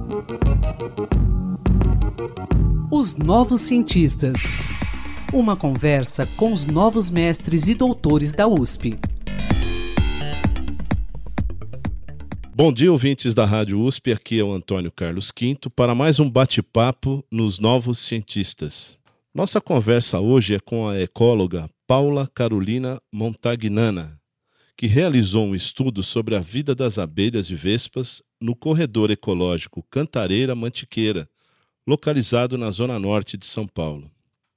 Os Novos Cientistas. Uma conversa com os novos mestres e doutores da USP. Bom dia, ouvintes da Rádio USP. Aqui é o Antônio Carlos Quinto para mais um bate-papo nos Novos Cientistas. Nossa conversa hoje é com a ecóloga Paula Carolina Montagnana, que realizou um estudo sobre a vida das abelhas e vespas no corredor ecológico Cantareira-Mantiqueira, localizado na zona norte de São Paulo.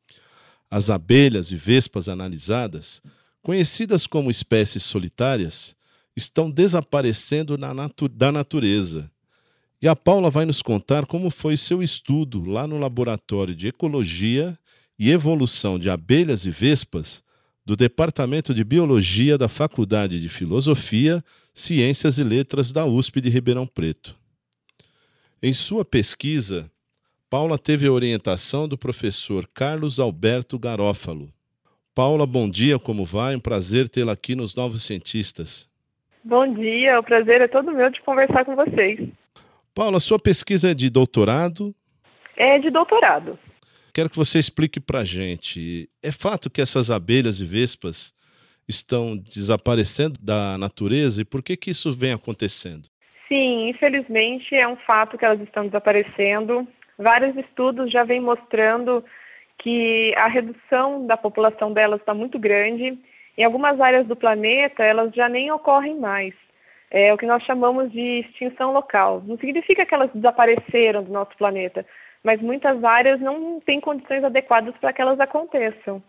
As abelhas e vespas analisadas, conhecidas como espécies solitárias, estão desaparecendo da natureza. E a Paula vai nos contar como foi seu estudo lá no Laboratório de Ecologia e Evolução de Abelhas e Vespas do Departamento de Biologia da Faculdade de Filosofia, Ciências e Letras da USP de Ribeirão Preto. Em sua pesquisa, Paula teve a orientação do professor Carlos Alberto Garófalo. Paula, bom dia, como vai? Um prazer tê-la aqui nos Novos Cientistas. Bom dia, o prazer é todo meu de conversar com vocês. Paula, sua pesquisa é de doutorado? É de doutorado. Quero que você explique para a gente. É fato que essas abelhas e vespas estão desaparecendo da natureza e por que isso vem acontecendo? Sim, infelizmente é um fato que elas estão desaparecendo. Vários estudos já vêm mostrando que a redução da população delas está muito grande. Em algumas áreas do planeta, elas já nem ocorrem mais. É o que nós chamamos de extinção local. Não significa que elas desapareceram do nosso planeta, mas muitas áreas não têm condições adequadas para que elas aconteçam.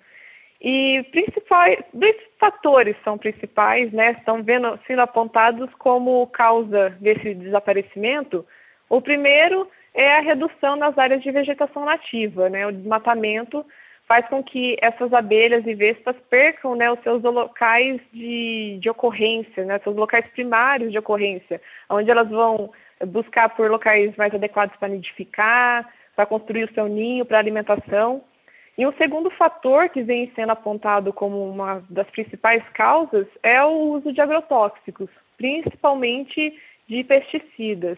E dois fatores são principais, né? Estão sendo apontados como causa desse desaparecimento. O primeiro é a redução nas áreas de vegetação nativa, né? O desmatamento faz com que essas abelhas e vespas percam, né, os seus locais de ocorrência, né, seus locais primários de ocorrência, onde elas vão buscar por locais mais adequados para nidificar, para construir o seu ninho, para alimentação. E um segundo fator que vem sendo apontado como uma das principais causas é o uso de agrotóxicos, principalmente de pesticidas.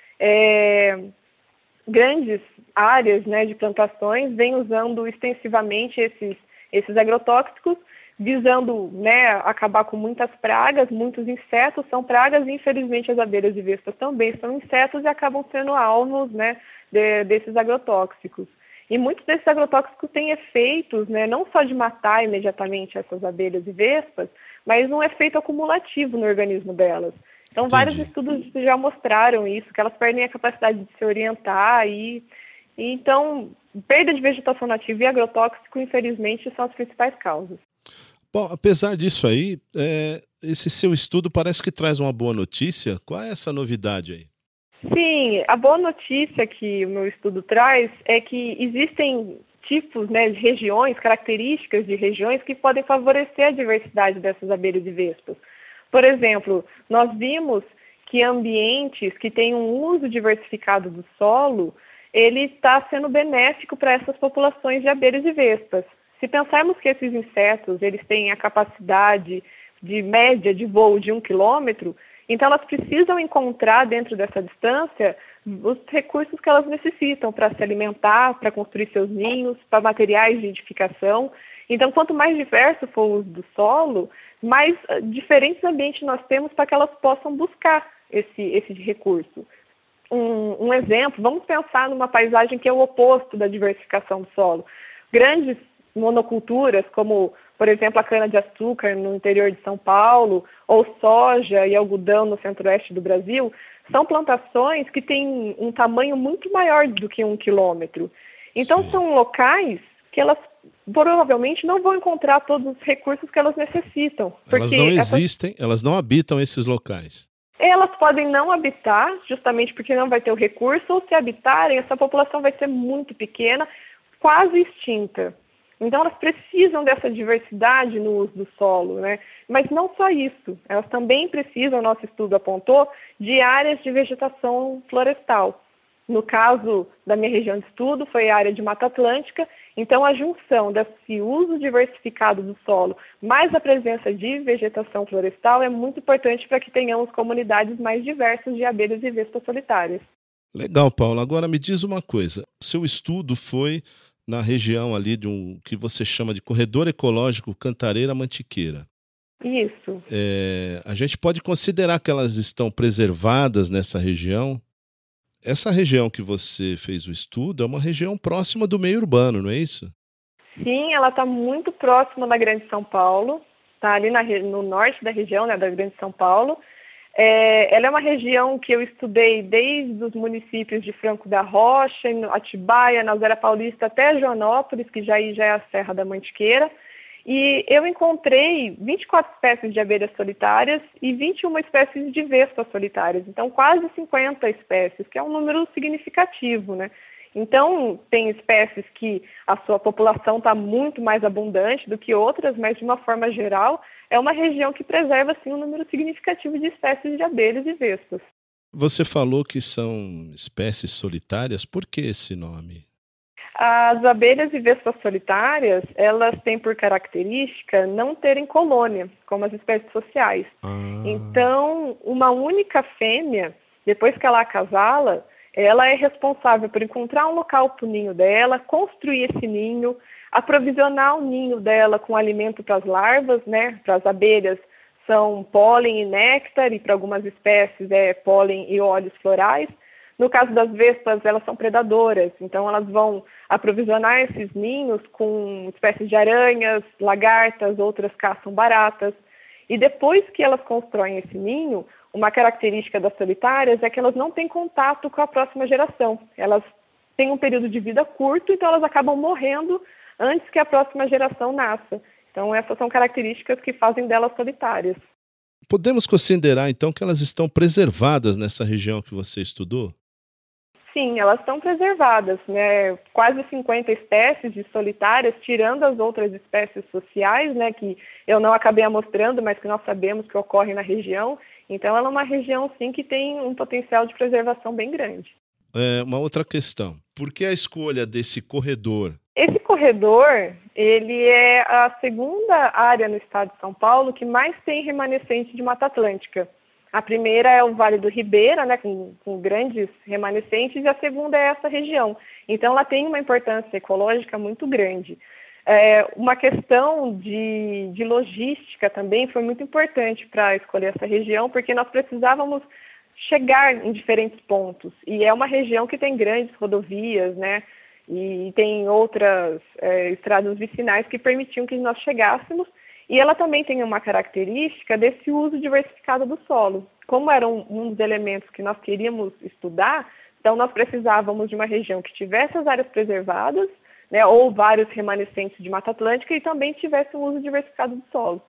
Grandes áreas, né, de plantações vêm usando extensivamente esses agrotóxicos, visando, né, acabar com muitas pragas, muitos insetos são pragas e infelizmente as abelhas e vespas também são insetos e acabam sendo alvos, né, desses agrotóxicos. E muitos desses agrotóxicos têm efeitos, né, não só de matar imediatamente essas abelhas e vespas, mas um efeito acumulativo no organismo delas. Então, vários estudos já mostraram isso, que elas perdem a capacidade de se orientar então, perda de vegetação nativa e agrotóxico, infelizmente, são as principais causas. Bom, apesar disso aí, esse seu estudo parece que traz uma boa notícia. Qual é essa novidade aí? Sim, a boa notícia que o meu estudo traz é que existem tipos, né, de regiões, características de regiões que podem favorecer a diversidade dessas abelhas e vespas. Por exemplo, nós vimos que ambientes que têm um uso diversificado do solo, ele está sendo benéfico para essas populações de abelhas e vespas. Se pensarmos que esses insetos eles têm a capacidade de média de voo de 1 quilômetro, então elas precisam encontrar dentro dessa distância os recursos que elas necessitam para se alimentar, para construir seus ninhos, para materiais de edificação. Então, quanto mais diverso for o uso do solo, mais diferentes ambientes nós temos para que elas possam buscar esse recurso. Um exemplo, vamos pensar numa paisagem que é o oposto da diversificação do solo. Grandes monoculturas, como, por exemplo, a cana-de-açúcar no interior de São Paulo, ou soja e algodão no centro-oeste do Brasil, são plantações que têm um tamanho muito maior do que 1 quilômetro. Então, são locais que elas provavelmente não vão encontrar todos os recursos que elas necessitam. Elas não existem, elas não habitam esses locais. Elas podem não habitar, justamente porque não vai ter o recurso, ou se habitarem, essa população vai ser muito pequena, quase extinta. Então, elas precisam dessa diversidade no uso do solo, né? Mas não só isso, elas também precisam, nosso estudo apontou, de áreas de vegetação florestal. No caso da minha região de estudo, foi a área de Mata Atlântica. Então, a junção desse uso diversificado do solo mais a presença de vegetação florestal é muito importante para que tenhamos comunidades mais diversas de abelhas e vespas solitárias. Legal, Paulo. Agora me diz uma coisa. O seu estudo foi na região ali de um que você chama de corredor ecológico Cantareira-Mantiqueira. Isso. A gente pode considerar que elas estão preservadas nessa região? Essa região que você fez o estudo é uma região próxima do meio urbano, não é isso? Sim, ela está muito próxima da Grande São Paulo, está ali no norte da região, né, da Grande São Paulo. Ela é uma região que eu estudei desde os municípios de Franco da Rocha, Atibaia, Nazaré Paulista até Joanópolis, que já é a Serra da Mantiqueira. E eu encontrei 24 espécies de abelhas solitárias e 21 espécies de vespas solitárias. Então, quase 50 espécies, que é um número significativo, né? Então, tem espécies que a sua população está muito mais abundante do que outras, mas, de uma forma geral, é uma região que preserva, sim, um número significativo de espécies de abelhas e vespas. Você falou que são espécies solitárias. Por que esse nome? As abelhas e vespas solitárias, elas têm por característica não terem colônia, como as espécies sociais. Então, uma única fêmea, depois que ela acasala, ela é responsável por encontrar um local para o ninho dela, construir esse ninho, aprovisionar o ninho dela com alimento para as larvas, né? Para as abelhas são pólen e néctar, e para algumas espécies é pólen e óleos florais. No caso das vespas, elas são predadoras, então elas vão aprovisionar esses ninhos com espécies de aranhas, lagartas, outras caçam baratas. E depois que elas constroem esse ninho, uma característica das solitárias é que elas não têm contato com a próxima geração. Elas têm um período de vida curto, então elas acabam morrendo antes que a próxima geração nasça. Então essas são características que fazem delas solitárias. Podemos considerar, então, que elas estão preservadas nessa região que você estudou? Sim, elas estão preservadas, né? Quase 50 espécies de solitárias, tirando as outras espécies sociais, né? Que eu não acabei mostrando, mas que nós sabemos que ocorrem na região. Então, ela é uma região, sim, que tem um potencial de preservação bem grande. Uma outra questão. Por que a escolha desse corredor? Esse corredor, ele é a segunda área no estado de São Paulo que mais tem remanescente de Mata Atlântica. A primeira é o Vale do Ribeira, né, com grandes remanescentes, e a segunda é essa região. Então, ela tem uma importância ecológica muito grande. Uma questão de logística também foi muito importante para escolher essa região, porque nós precisávamos chegar em diferentes pontos. E é uma região que tem grandes rodovias, né, e tem outras estradas vicinais que permitiam que nós chegássemos. E ela também tem uma característica desse uso diversificado do solo. Como era um dos elementos que nós queríamos estudar, então nós precisávamos de uma região que tivesse as áreas preservadas, né, ou vários remanescentes de Mata Atlântica, e também tivesse um uso diversificado do solo.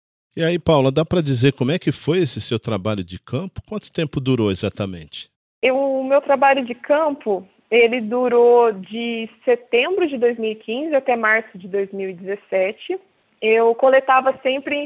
E aí, Paula, dá para dizer como é que foi esse seu trabalho de campo? Quanto tempo durou exatamente? O meu trabalho de campo, ele durou de setembro de 2015 até março de 2017. Eu coletava sempre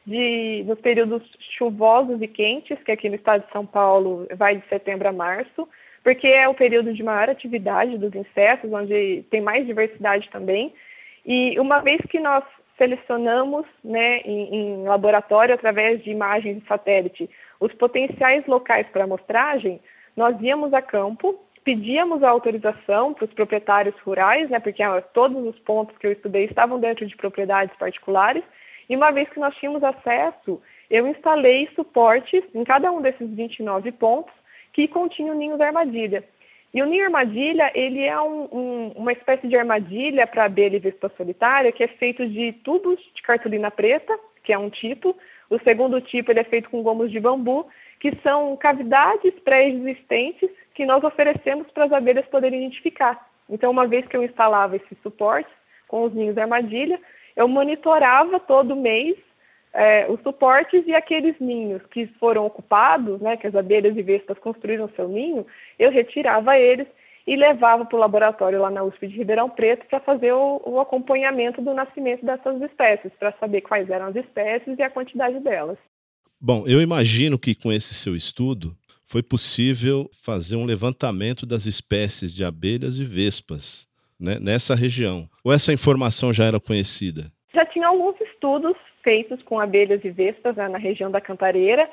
nos períodos chuvosos e quentes, que aqui no estado de São Paulo vai de setembro a março, porque é o período de maior atividade dos insetos, onde tem mais diversidade também. E uma vez que nós selecionamos, né, em laboratório, através de imagens de satélite, os potenciais locais para amostragem, nós íamos a campo, pedíamos a autorização para os proprietários rurais, né, porque todos os pontos que eu estudei estavam dentro de propriedades particulares, e uma vez que nós tínhamos acesso, eu instalei suportes em cada um desses 29 pontos que continham ninhos armadilha. E o ninho armadilha, ele é uma espécie de armadilha para abelha e vespa solitária, que é feito de tubos de cartolina preta, que é um tipo. O segundo tipo, ele é feito com gomos de bambu, que são cavidades pré-existentes que nós oferecemos para as abelhas poderem identificar. Então, uma vez que eu instalava esses suportes com os ninhos armadilha, eu monitorava todo mês os suportes, e aqueles ninhos que foram ocupados, né, que as abelhas e vespas construíram seu ninho, eu retirava eles e levava para o laboratório lá na USP de Ribeirão Preto para fazer o acompanhamento do nascimento dessas espécies, para saber quais eram as espécies e a quantidade delas. Bom, eu imagino que com esse seu estudo foi possível fazer um levantamento das espécies de abelhas e vespas, né, nessa região. Ou essa informação já era conhecida? Já tinha alguns estudos feitos com abelhas e vespas, né, na região da Cantareira,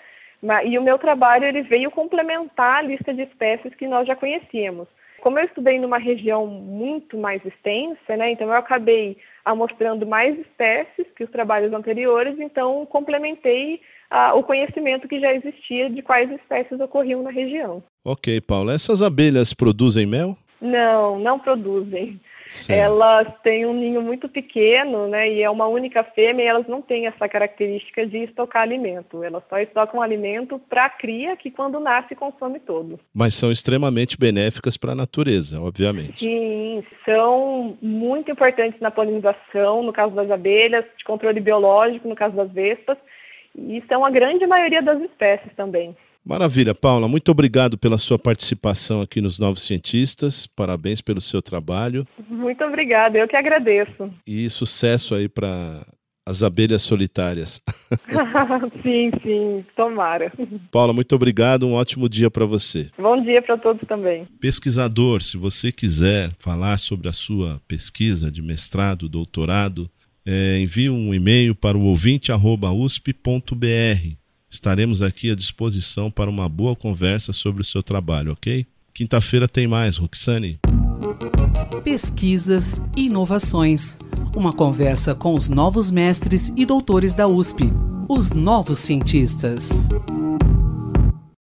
E o meu trabalho ele veio complementar a lista de espécies que nós já conhecíamos. Como eu estudei numa região muito mais extensa, né, então eu acabei amostrando mais espécies que os trabalhos anteriores, então complementei o conhecimento que já existia de quais espécies ocorriam na região. Ok, Paula. Essas abelhas produzem mel? Não produzem. Certo. Elas têm um ninho muito pequeno, né, e é uma única fêmea, e elas não têm essa característica de estocar alimento. Elas só estocam alimento para a cria, que quando nasce consome todo. Mas são extremamente benéficas para a natureza, obviamente. Sim, são muito importantes na polinização, no caso das abelhas, de controle biológico, no caso das vespas, e são a grande maioria das espécies também. Maravilha, Paula. Muito obrigado pela sua participação aqui nos Novos Cientistas. Parabéns pelo seu trabalho. Muito obrigada, eu que agradeço. E sucesso aí para as abelhas solitárias. Sim, tomara. Paula, muito obrigado. Um ótimo dia para você. Bom dia para todos também. Pesquisador, se você quiser falar sobre a sua pesquisa de mestrado, doutorado, envie um e-mail para o ouvinte@usp.br. Estaremos aqui à disposição para uma boa conversa sobre o seu trabalho, ok? Quinta-feira tem mais, Roxane. Pesquisas e inovações. Uma conversa com os novos mestres e doutores da USP, os novos cientistas.